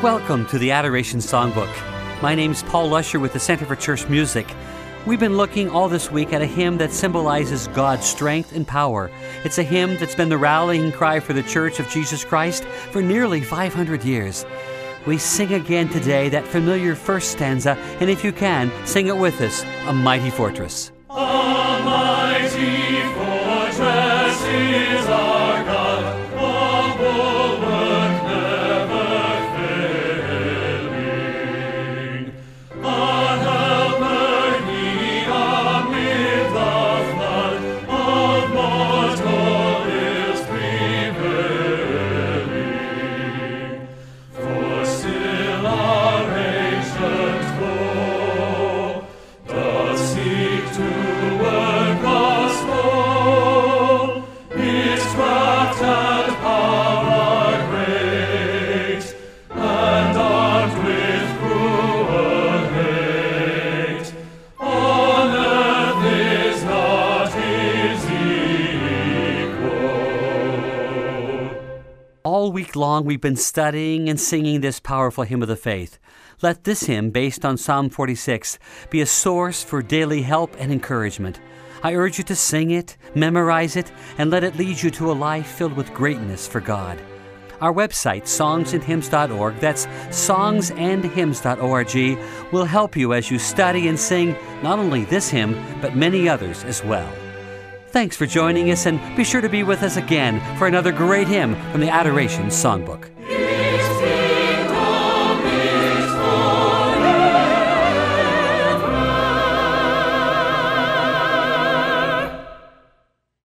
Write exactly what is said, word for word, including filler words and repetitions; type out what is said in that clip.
Welcome to the Adoration Songbook. My name's Paul Lusher with the Center for Church Music. We've been looking all this week at a hymn that symbolizes God's strength and power. It's a hymn that's been the rallying cry for the Church of Jesus Christ for nearly five hundred years. We sing again today that familiar first stanza, and if you can, sing it with us, A Mighty Fortress. A mighty fortress is our God, a bulwark never failing, a helper he amid the flood of mortal ills prevailing. For still our ancient foe doth seek to work us woe. Its craft and power are great, and armed with cruel hate. On earth is not his equal. All week long, we've been studying and singing this powerful hymn of the faith. Let this hymn, based on Psalm forty-six, be a source for daily help and encouragement. I urge you to sing it, memorize it, and let it lead you to a life filled with greatness for God. Our website, songs and hymns dot org, that's songs and hymns dot org, will help you as you study and sing not only this hymn, but many others as well. Thanks for joining us, and be sure to be with us again for another great hymn from the Adoration Songbook.